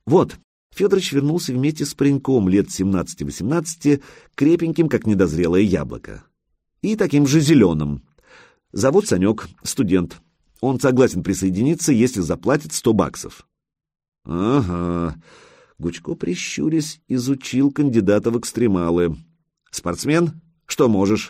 Вот, Федорович вернулся вместе с пареньком лет 17-18, крепеньким, как недозрелое яблоко. И таким же зеленым. Зовут Санек, студент. Он согласен присоединиться, если заплатит $100. Ага. Гучко, прищурясь, изучил кандидата в экстремалы. Спортсмен? Что можешь?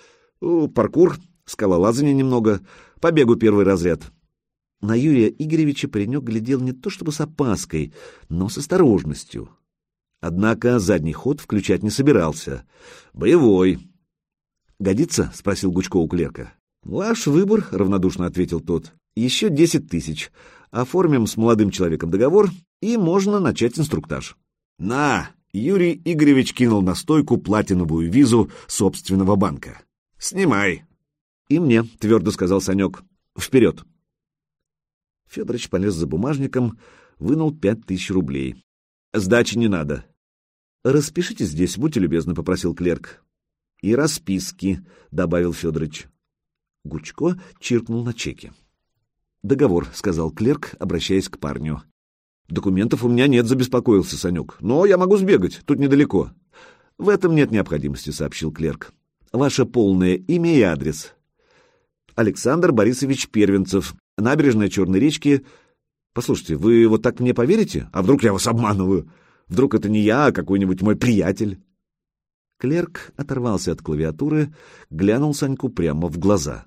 Паркур, скалолазание немного, по бегу 1 разряд. На Юрия Игоревича паренек глядел не то чтобы с опаской, но с осторожностью. Однако задний ход включать не собирался. Боевой. «Годится?» — спросил Гучко у клерка. «Ваш выбор», — равнодушно ответил тот. «Еще 10 000. Оформим с молодым человеком договор, и можно начать инструктаж». «На!» — Юрий Игоревич кинул на стойку платиновую визу собственного банка. «Снимай!» «И мне», — твердо сказал Санек. «Вперед!» Федорович полез за бумажником, вынул 5000 рублей. «Сдачи не надо». «Распишите здесь, будьте любезны», — попросил клерк. «И расписки», — добавил Федорович. Гучко чиркнул на чеке. «Договор», — сказал клерк, обращаясь к парню. «Документов у меня нет», — забеспокоился Санек. «Но я могу сбегать, тут недалеко». «В этом нет необходимости», — сообщил клерк. «Ваше полное имя и адрес». «Александр Борисович Первенцев, набережная Черной речки». «Послушайте, вы вот так мне поверите? А вдруг я вас обманываю? Вдруг это не я, а какой-нибудь мой приятель?» Клерк оторвался от клавиатуры, глянул Саньку прямо в глаза.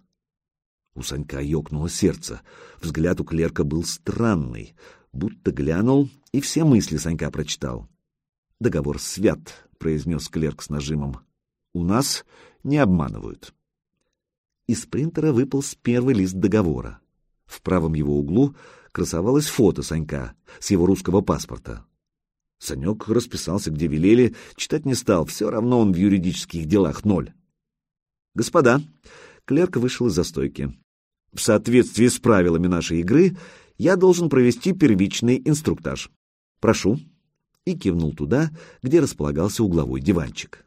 У Санька ёкнуло сердце. Взгляд у клерка был странный, будто глянул и все мысли Санька прочитал. «Договор свят», — произнес клерк с нажимом. «У нас не обманывают». Из принтера выполз первый лист договора. В правом его углу красовалось фото Санька с его русского паспорта. Санек расписался, где велели, читать не стал, все равно он в юридических делах 0. «Господа», — клерк вышел из застойки, — «в соответствии с правилами нашей игры я должен провести первичный инструктаж. Прошу». И кивнул туда, где располагался угловой диванчик.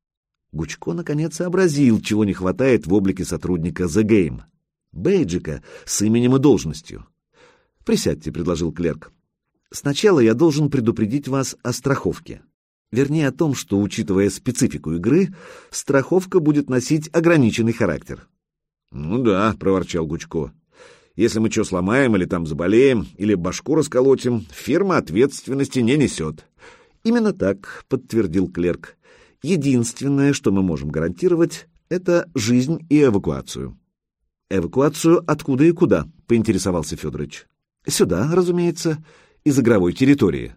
Гучко наконец сообразил, чего не хватает в облике сотрудника The Game. Бейджика с именем и должностью. «Присядьте», — предложил клерк. «Сначала я должен предупредить вас о страховке. Вернее, о том, что, учитывая специфику игры, страховка будет носить ограниченный характер». «Ну да», — проворчал Гучко. «Если мы что сломаем или там заболеем, или башку расколотим, фирма ответственности не несет». «Именно так», — подтвердил клерк. «Единственное, что мы можем гарантировать, это жизнь и эвакуацию». «Эвакуацию откуда и куда?» — поинтересовался Федорович. «Сюда, разумеется, из игровой территории».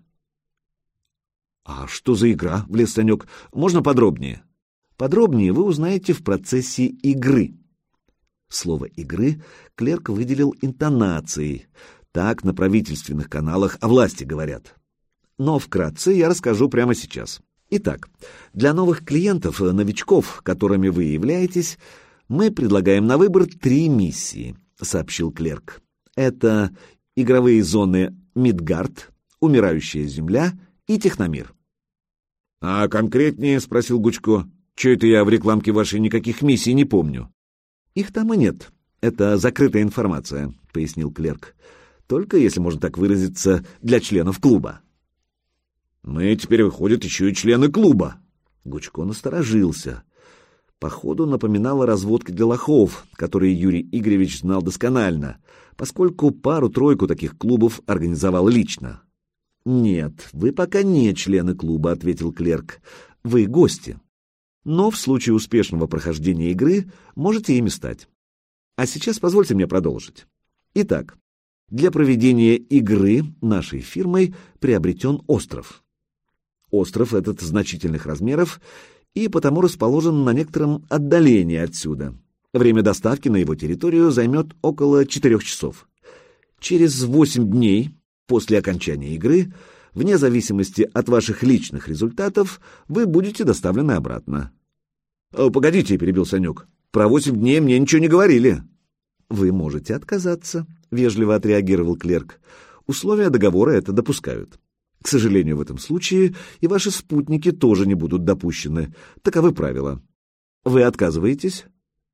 «А что за игра?» — влез Санек. «Можно подробнее?» «Подробнее вы узнаете в процессе игры». Слово «игры» клерк выделил интонацией. Так на правительственных каналах о власти говорят. Но вкратце я расскажу прямо сейчас. Итак, для новых клиентов, новичков, которыми вы являетесь, мы предлагаем на выбор 3 миссии, сообщил клерк. Это игровые зоны Мидгард, Умирающая Земля и Техномир. «А конкретнее?» — спросил Гучко. «Чё это я в рекламке вашей никаких миссий не помню?» «Их там и нет. Это закрытая информация», — пояснил клерк. «Только, если можно так выразиться, для членов клуба». «Мы теперь, выходит, еще и члены клуба». Гучко насторожился. Походу напоминало разводки для лохов, которые Юрий Игоревич знал досконально, поскольку пару-тройку таких клубов организовал лично. «Нет, вы пока не члены клуба», — ответил клерк. «Вы гости. Но в случае успешного прохождения игры можете ими стать. А сейчас позвольте мне продолжить. Итак, для проведения игры нашей фирмой приобретен остров. Остров этот значительных размеров и потому расположен на некотором отдалении отсюда. Время доставки на его территорию займет около 4 часов. Через 8 дней после окончания игры, вне зависимости от ваших личных результатов, вы будете доставлены обратно». «Погодите», — перебил Санек, — «про 8 дней мне ничего не говорили». «Вы можете отказаться», — вежливо отреагировал клерк. «Условия договора это допускают. К сожалению, в этом случае и ваши спутники тоже не будут допущены. Таковы правила. Вы отказываетесь?»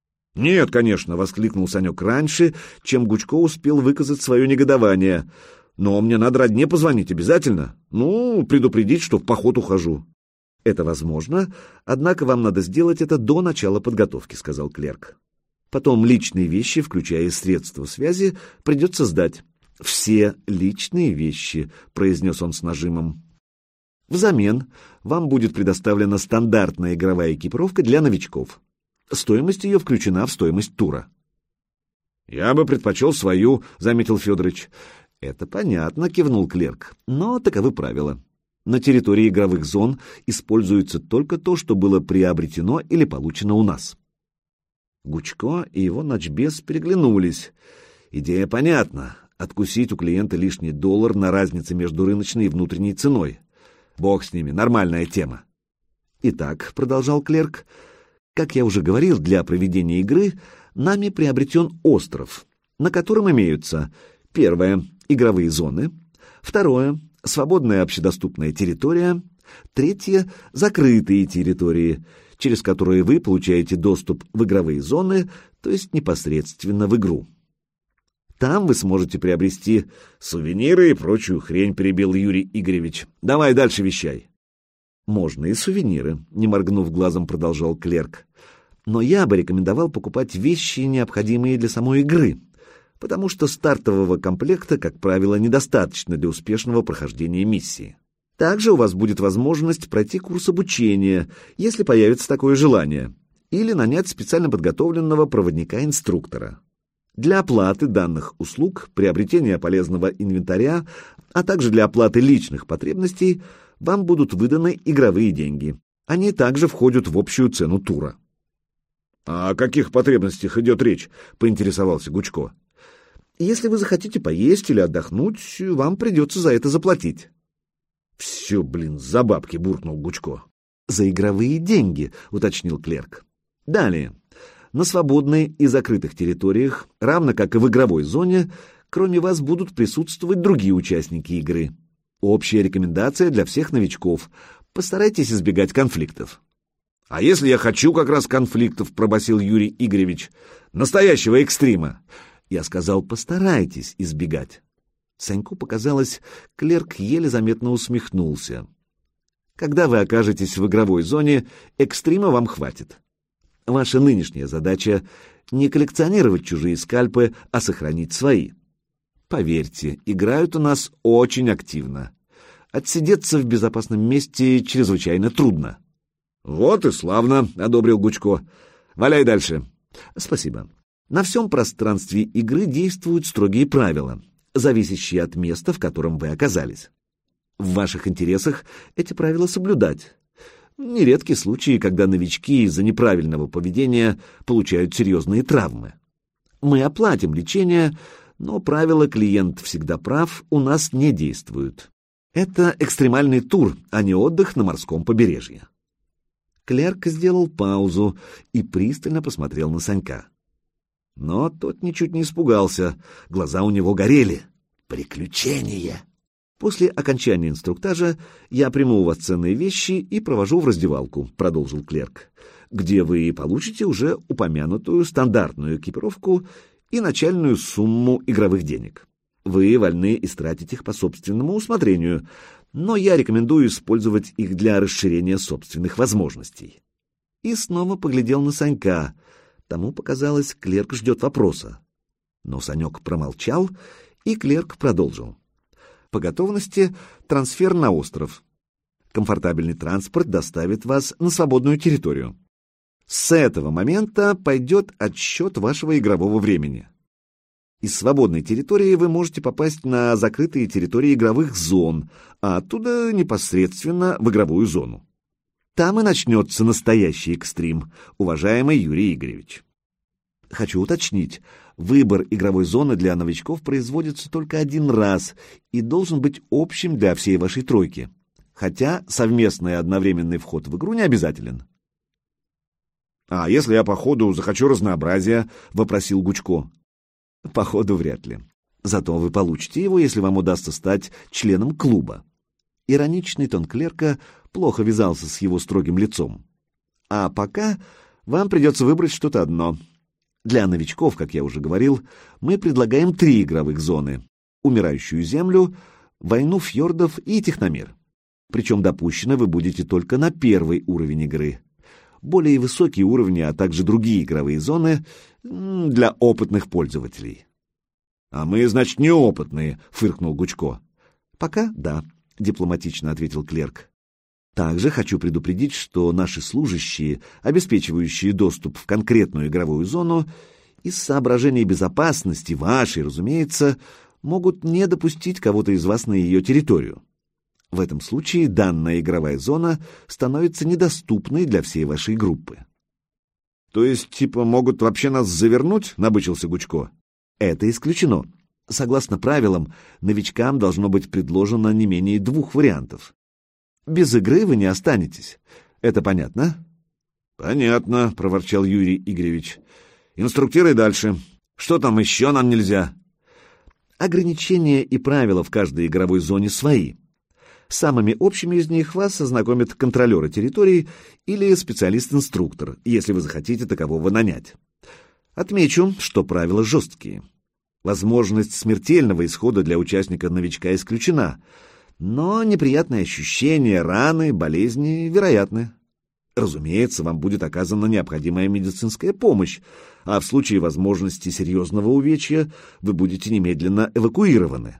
«Нет, конечно», — воскликнул Санек раньше, чем Гучко успел выказать свое негодование. Но мне надо родне позвонить обязательно. Предупредить, что в поход ухожу. Это возможно, однако вам надо сделать это до начала подготовки, сказал клерк. Потом личные вещи, включая средства связи, придется сдать. Все личные вещи, произнес он с нажимом. Взамен вам будет предоставлена стандартная игровая экипировка для новичков. Стоимость ее включена в стоимость тура. «Я бы предпочел свою», — заметил Федорович. «Это понятно», — кивнул клерк, — «но таковы правила. На территории игровых зон используется только то, что было приобретено или получено у нас». Гучко и его начбес переглянулись. Идея понятна — откусить у клиента лишний $1 на разнице между рыночной и внутренней ценой. Бог с ними, нормальная тема. «Итак», — продолжал клерк, — «как я уже говорил, для проведения игры нами приобретен остров, на котором имеются: первое — игровые зоны, второе — свободная общедоступная территория, третье — закрытые территории, через которые вы получаете доступ в игровые зоны, то есть непосредственно в игру. Там вы сможете приобрести сувениры и прочую хрень», — перебил Юрий Игоревич. «Давай дальше вещай». «Можно и сувениры», — не моргнув глазом, продолжал клерк. «Но я бы рекомендовал покупать вещи, необходимые для самой игры, потому что стартового комплекта, как правило, недостаточно для успешного прохождения миссии. Также у вас будет возможность пройти курс обучения, если появится такое желание, или нанять специально подготовленного проводника-инструктора. Для оплаты данных услуг, приобретения полезного инвентаря, а также для оплаты личных потребностей вам будут выданы игровые деньги. Они также входят в общую цену тура». «А о каких потребностях идет речь?» — поинтересовался Гучко. «Если вы захотите поесть или отдохнуть, вам придется за это заплатить». «Все, за бабки», — буркнул Гучко. «За игровые деньги», — уточнил клерк. «Далее. На свободной и закрытых территориях, равно как и в игровой зоне, кроме вас будут присутствовать другие участники игры. Общая рекомендация для всех новичков. Постарайтесь избегать конфликтов». «А если я хочу как раз конфликтов?» — пробасил Юрий Игоревич. «Настоящего экстрима». Я сказал: «Постарайтесь избегать». Саньку показалось, клерк еле заметно усмехнулся. «Когда вы окажетесь в игровой зоне, экстрима вам хватит. Ваша нынешняя задача — не коллекционировать чужие скальпы, а сохранить свои. Поверьте, играют у нас очень активно. Отсидеться в безопасном месте чрезвычайно трудно». «Вот и славно», — одобрил Гучко. «Валяй дальше». «Спасибо. На всем пространстве игры действуют строгие правила, зависящие от места, в котором вы оказались. В ваших интересах эти правила соблюдать. Нередки случаи, когда новички из-за неправильного поведения получают серьезные травмы. Мы оплатим лечение, но правило «клиент всегда прав» у нас не действуют. Это экстремальный тур, а не отдых на морском побережье». Клерк сделал паузу и пристально посмотрел на Санька. Но тот ничуть не испугался, глаза у него горели. «Приключения!» «После окончания инструктажа я приму у вас ценные вещи и провожу в раздевалку», — продолжил клерк, «где вы получите уже упомянутую стандартную экипировку и начальную сумму игровых денег. Вы вольны истратить их по собственному усмотрению, но я рекомендую использовать их для расширения собственных возможностей». И снова поглядел на Санька. Тому показалось, клерк ждет вопроса. Но Санек промолчал, и клерк продолжил. «По готовности трансфер на остров. Комфортабельный транспорт доставит вас на свободную территорию. С этого момента пойдет отсчет вашего игрового времени. Из свободной территории вы можете попасть на закрытые территории игровых зон, а оттуда непосредственно в игровую зону. Там и начнется настоящий экстрим, уважаемый Юрий Игоревич. Хочу уточнить, выбор игровой зоны для новичков производится только один раз и должен быть общим для всей вашей тройки, хотя совместный и одновременный вход в игру не обязателен». «А если я по ходу захочу разнообразия?» — вопросил Гучко. «По ходу вряд ли. Зато вы получите его, если вам удастся стать членом клуба». Ироничный тон клерка плохо вязался с его строгим лицом. «А пока вам придется выбрать что-то одно. Для новичков, как я уже говорил, мы предлагаем 3 игровых зоны. умирающую землю, войну фьордов и техномир. Причем допущены вы будете только на первый уровень игры. Более высокие уровни, а также другие игровые зоны для опытных пользователей. — А мы, значит, неопытные, — фыркнул Гучко. — Пока да, — дипломатично ответил клерк. Также хочу предупредить, что наши служащие, обеспечивающие доступ в конкретную игровую зону, из соображений безопасности, вашей, разумеется, могут не допустить кого-то из вас на ее территорию. В этом случае данная игровая зона становится недоступной для всей вашей группы. — То есть, типа, могут вообще нас завернуть? — набычился Гучко. — Это исключено. Согласно правилам, новичкам должно быть предложено не менее 2 вариантов. Без игры вы не останетесь. Это понятно? — Понятно, — проворчал Юрий Игоревич. — Инструктируй дальше. Что там еще нам нельзя? Ограничения и правила в каждой игровой зоне свои. Самыми общими из них вас ознакомят контролеры территорий или специалист-инструктор, если вы захотите такового нанять. Отмечу, что правила жесткие. Возможность смертельного исхода для участника-новичка исключена, но неприятные ощущения, раны, болезни вероятны. Разумеется, вам будет оказана необходимая медицинская помощь, а в случае возможности серьезного увечья вы будете немедленно эвакуированы.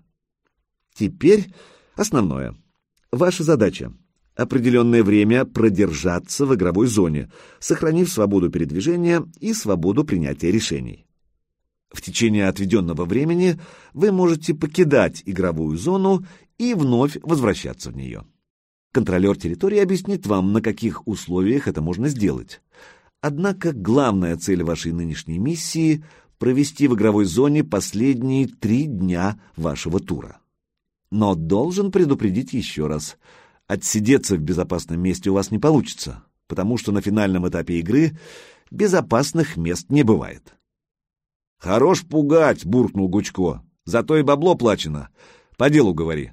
Теперь основное. Ваша задача — определенное время продержаться в игровой зоне, сохранив свободу передвижения и свободу принятия решений. В течение отведенного времени вы можете покидать игровую зону и вновь возвращаться в нее. Контролер территории объяснит вам, на каких условиях это можно сделать. Однако главная цель вашей нынешней миссии — провести в игровой зоне последние 3 дня вашего тура. Но должен предупредить еще раз. Отсидеться в безопасном месте у вас не получится, потому что на финальном этапе игры безопасных мест не бывает. — Хорош пугать, — буркнул Гучко. — Зато и бабло плачено. По делу говори.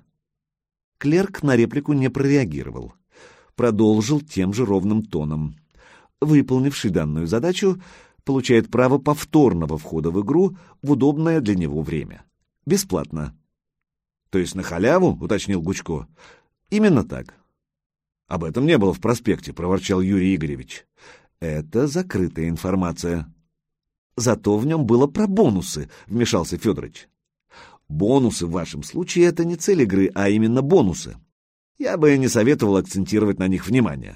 Клерк на реплику не прореагировал. Продолжил тем же ровным тоном. Выполнивший данную задачу получает право повторного входа в игру в удобное для него время. Бесплатно. — То есть на халяву? — уточнил Гучко. — Именно так. — Об этом не было в проспекте, — проворчал Юрий Игоревич. — Это закрытая информация. — Зато в нем было про бонусы, — вмешался Федорович. Бонусы в вашем случае — это не цель игры, а именно бонусы. Я бы не советовал акцентировать на них внимание.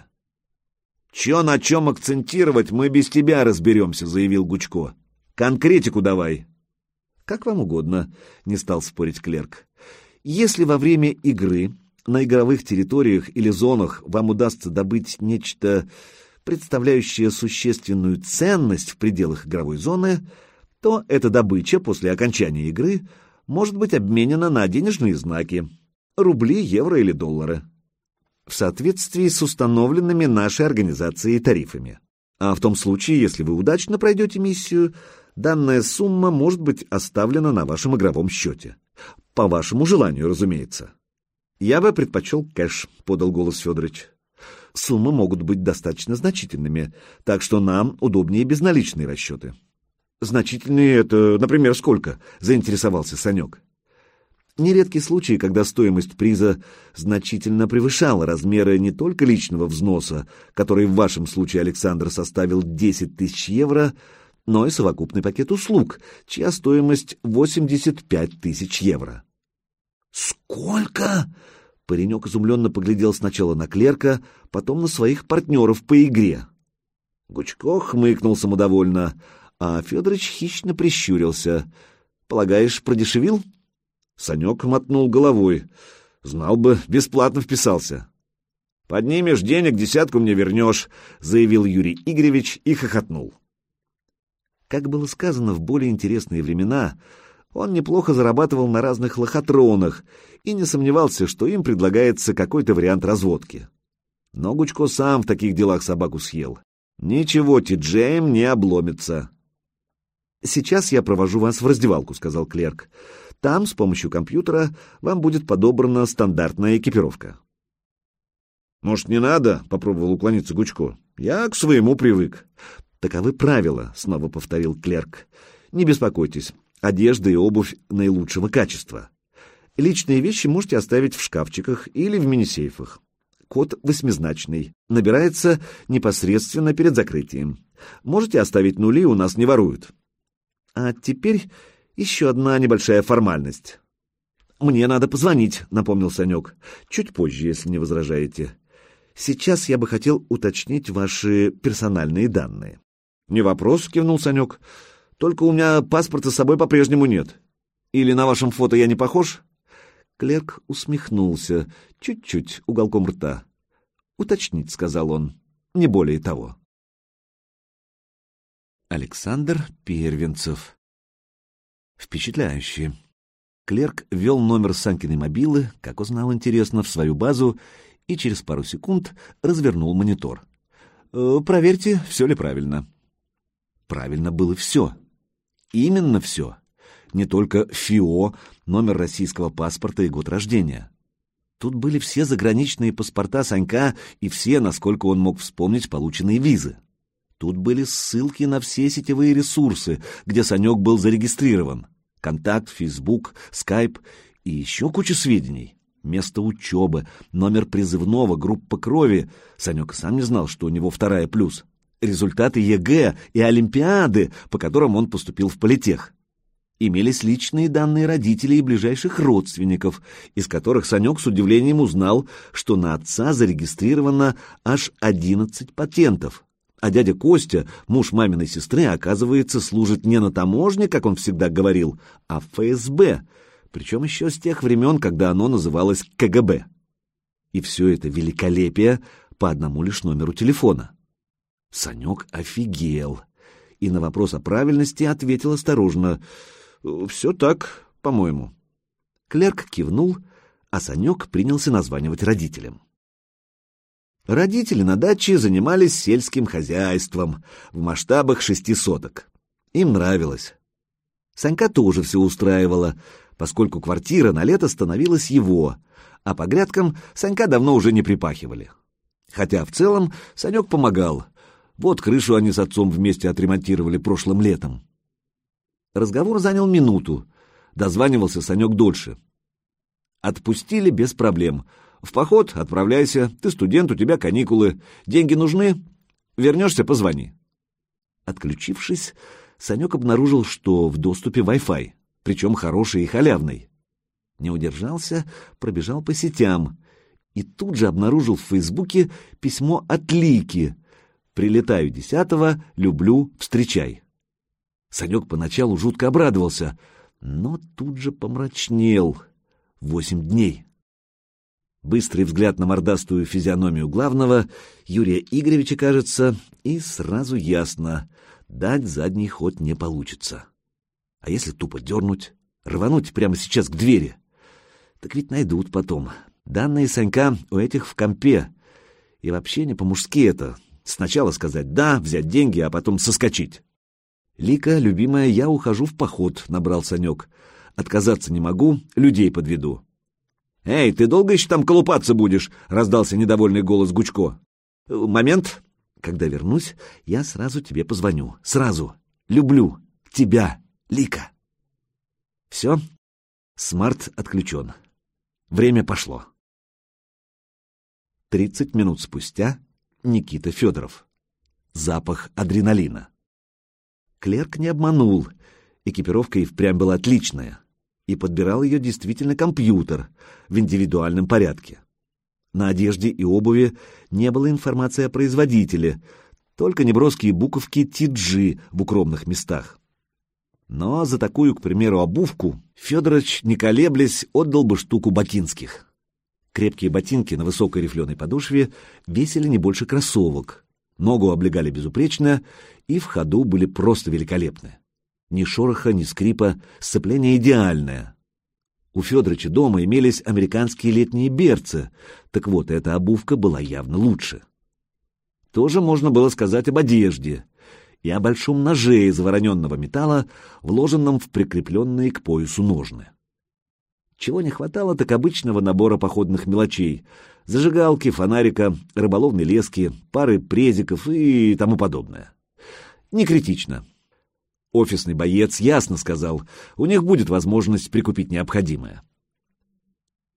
— Чё на чем акцентировать, мы без тебя разберемся, — заявил Гучко. — Конкретику давай. — Как вам угодно, — не стал спорить клерк. Если во время игры на игровых территориях или зонах вам удастся добыть нечто, представляющее существенную ценность в пределах игровой зоны, то эта добыча после окончания игры может быть обменена на денежные знаки — рубли, евро или доллары, в соответствии с установленными нашей организацией тарифами. А в том случае, если вы удачно пройдете миссию, данная сумма может быть оставлена на вашем игровом счете. По вашему желанию, разумеется. Я бы предпочел кэш, — подал голос Федорович. Суммы могут быть достаточно значительными, так что нам удобнее безналичные расчеты. Значительные — это, например, сколько? — заинтересовался Санек. Нередки случаи, когда стоимость приза значительно превышала размеры не только личного взноса, который в вашем случае, Александр, составил 10 тысяч евро, но и совокупный пакет услуг, чья стоимость 85 тысяч евро. «Сколько?» — паренек изумленно поглядел сначала на клерка, потом на своих партнеров по игре. Гучко хмыкнул самодовольно, а Федорович хищно прищурился. «Полагаешь, продешевил?» Санек мотнул головой. «Знал бы, бесплатно вписался». «Поднимешь денег, 10 мне вернешь», — заявил Юрий Игоревич и хохотнул. Как было сказано в более интересные времена, он неплохо зарабатывал на разных лохотронах и не сомневался, что им предлагается какой-то вариант разводки. Но Гучко сам в таких делах собаку съел. Ничего, Ти-Джейм не обломится. «Сейчас я провожу вас в раздевалку», — сказал клерк. «Там с помощью компьютера вам будет подобрана стандартная экипировка». «Может, не надо?» — попробовал уклониться Гучко. «Я к своему привык». «Таковы правила», — снова повторил клерк. «Не беспокойтесь, одежда и обувь наилучшего качества. Личные вещи можете оставить в шкафчиках или в мини-сейфах. Код 8-значный. Набирается непосредственно перед закрытием. Можете оставить нули, у нас не воруют. А теперь еще одна небольшая формальность. «Мне надо позвонить», — напомнил Санек. «Чуть позже, если не возражаете. Сейчас я бы хотел уточнить ваши персональные данные». «Не вопрос», — кивнул Санек. «Только у меня паспорта с собой по-прежнему нет. Или на вашем фото я не похож?» Клерк усмехнулся, чуть-чуть, уголком рта. «Уточнить», — сказал он, — «не более того». Александр Первенцев. Впечатляюще. Клерк ввел номер Санькиной мобилы, как узнал, интересно, в свою базу и через пару секунд развернул монитор. «Проверьте, все ли правильно». Правильно было все. Именно все. Не только ФИО, номер российского паспорта и год рождения. Тут были все заграничные паспорта Санька и все, насколько он мог вспомнить, полученные визы. Тут были ссылки на все сетевые ресурсы, где Санек был зарегистрирован. Контакт, Фейсбук, Скайп и еще куча сведений. Место учебы, номер призывного, группа крови. Санек сам не знал, что у него 2+. Результаты ЕГЭ и Олимпиады, по которым он поступил в политех. Имелись личные данные родителей и ближайших родственников, из которых Санек с удивлением узнал, что на отца зарегистрировано аж 11 патентов. А дядя Костя, муж маминой сестры, оказывается, служит не на таможне, как он всегда говорил, а в ФСБ, причем еще с тех времен, когда оно называлось КГБ. И все это великолепие по одному лишь номеру телефона. Санек офигел и на вопрос о правильности ответил осторожно: «Все так, по-моему». Клерк кивнул, а Санек принялся названивать родителям. Родители на даче занимались сельским хозяйством в масштабах 6 соток. Им нравилось. Санька тоже все устраивало, поскольку квартира на лето становилась его, а по грядкам Санька давно уже не припахивали. Хотя в целом Санек помогал. Вот крышу они с отцом вместе отремонтировали прошлым летом. Разговор занял минуту. Дозванивался Санек дольше. Отпустили без проблем. В поход отправляйся, ты студент, у тебя каникулы. Деньги нужны? Вернешься, позвони. Отключившись, Санек обнаружил, что в доступе Wi-Fi, причем хороший и халявный. Не удержался, пробежал по сетям и тут же обнаружил в Фейсбуке письмо от Лики. «Прилетаю 10-го, люблю, встречай». Санек поначалу жутко обрадовался, но тут же помрачнел. 8 дней. Быстрый взгляд на мордастую физиономию главного, Юрия Игоревича, кажется, и сразу ясно — дать задний ход не получится. А если тупо дернуть, рвануть прямо сейчас к двери? Так ведь найдут потом. Данные Санька у этих в компе. И вообще не по-мужски это. Сначала сказать «да», взять деньги, а потом соскочить. «Лика, любимая, я ухожу в поход», — набрал Санек. «Отказаться не могу, людей подведу». «Эй, ты долго еще там колупаться будешь?» — раздался недовольный голос Гучко. «Момент. Когда вернусь, я сразу тебе позвоню. Сразу. Люблю. Тебя, Лика». Все. Смарт отключен. Время пошло. 30 минут спустя Никита Федоров. Запах адреналина. Клерк не обманул. Экипировка и впрямь была отличная. И подбирал ее действительно компьютер в индивидуальном порядке. На одежде и обуви не было информации о производителе, только неброские буковки TG в укромных местах. Но за такую, к примеру, обувку Федорович, не колеблясь, отдал бы штуку бакинских. Крепкие ботинки на высокой рифленой подошве весили не больше кроссовок, ногу облегали безупречно и в ходу были просто великолепны. Ни шороха, ни скрипа, сцепление идеальное. У Федоровича дома имелись американские летние берцы, так вот, эта обувка была явно лучше. Тоже можно было сказать об одежде и о большом ноже из вороненного металла, вложенном в прикрепленные к поясу ножны. Чего не хватало, так обычного набора походных мелочей: зажигалки, фонарика, рыболовной лески, пары презиков и тому подобное. Не критично. Офисный боец ясно сказал, у них будет возможность прикупить необходимое.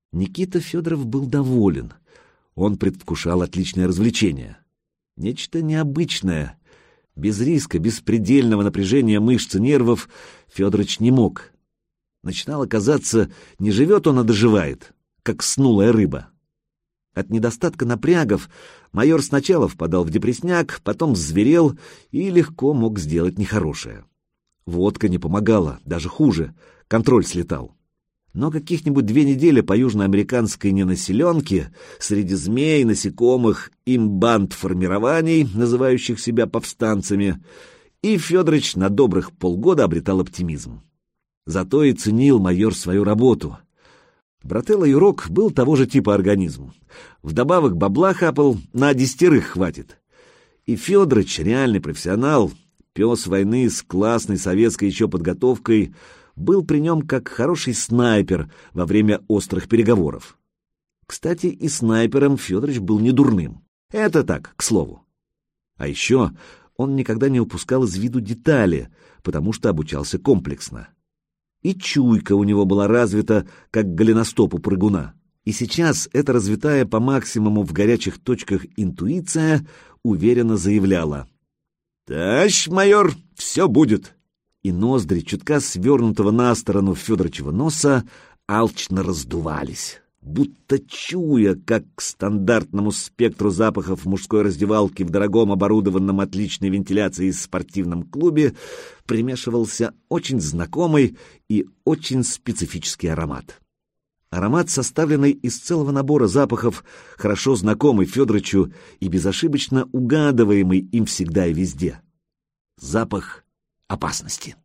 Никита Федоров был доволен. Он предвкушал отличное развлечение. Нечто необычное. Без риска, без предельного напряжения мышц и нервов Федорович не мог. Начинало казаться, не живет он, а доживает, как снулая рыба. От недостатка напрягов майор сначала впадал в депрессняк, потом зверел и легко мог сделать нехорошее. Водка не помогала, даже хуже, контроль слетал. Но каких-нибудь 2 недели по южноамериканской ненаселенке среди змей, насекомых, имбанд формирований, называющих себя повстанцами, и Федорович на добрых полгода обретал оптимизм. Зато и ценил майор свою работу. Брателло Юрок был того же типа организм. Вдобавок бабла хапал, на 10 хватит. И Федорович, реальный профессионал, пес войны с классной советской еще подготовкой, был при нем как хороший снайпер во время острых переговоров. Кстати, и снайпером Федорович был не дурным. Это так, к слову. А еще он никогда не упускал из виду детали, потому что обучался комплексно. И чуйка у него была развита, как голеностоп у прыгуна. И сейчас эта развитая по максимуму в горячих точках интуиция уверенно заявляла: «Товарищ майор, все будет!» И ноздри чутка свернутого на сторону Федорычева носа алчно раздувались, будто чуя, как к стандартному спектру запахов мужской раздевалки в дорогом оборудованном отличной вентиляцией спортивном клубе примешивался очень знакомый и очень специфический аромат. Аромат, составленный из целого набора запахов, хорошо знакомый Федорычу и безошибочно угадываемый им всегда и везде. Запах опасности.